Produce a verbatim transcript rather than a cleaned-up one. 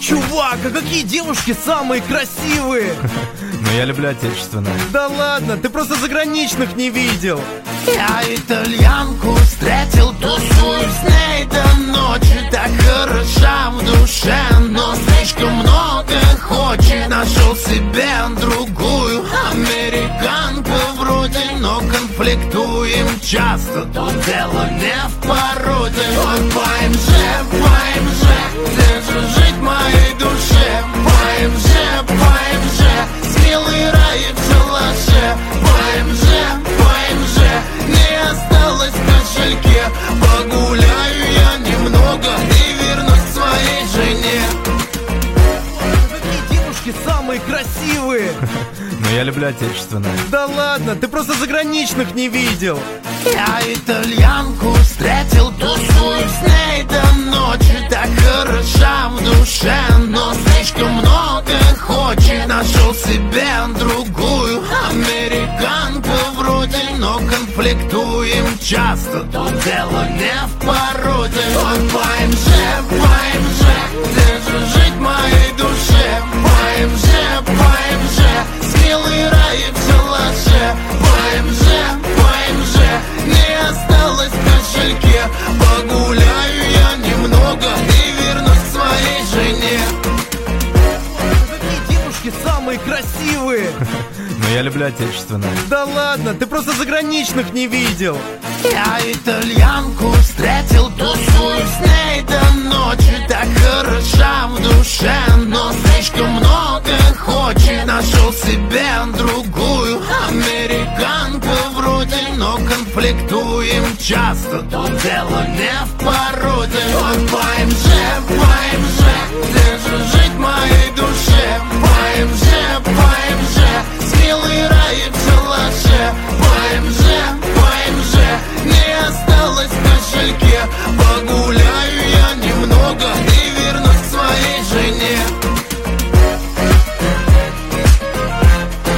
Чувак, а какие девушки самые красивые? Но я люблю отечественное. Да ладно, ты просто заграничных не видел. Я итальянку встретил, тусую с ней до ночи. Так хороша в душе, но слишком много хочет. Нашел себе другую американку вроде, но конфликтуем часто. Тут дело не в породе. Вот по МЖ, по МЖ, где же жить моей душе? По МЖ, по МЖ, смелый рай в шалаше. По МЖ, по МЖ, не осталось в кошельке. Погуляю я немного и вернусь к своей жене. Какие девушки самые красивые? Но я люблю отечественное. Да ладно, ты просто заграничных не видел. Я итальянку встретил, тусую с ней до ночи. Так хороша в душе, но слишком много хочет. Нашел себе другую американку вроде, но конфликтуем часто. Тут дело не в породе. Вот по МЖ, по МЖ, где же жить моей душе? По МЖ, по МЖ, смелый рай в шалаше. По МЖ, по МЖ, не осталось в кошельке. Погуляю я немного и вернусь к своей жене. Какие девушки самые красивые? Но я люблю отечественное. Да ладно, ты просто заграничных не видел. Я итальянку встретил, тусую с ней до ночи. Так хороша в душе, но слишком много хочет. Нашел себе другую американку вроде, но конфликтуем часто. Тут дело не в породе. Вот по МЖ, по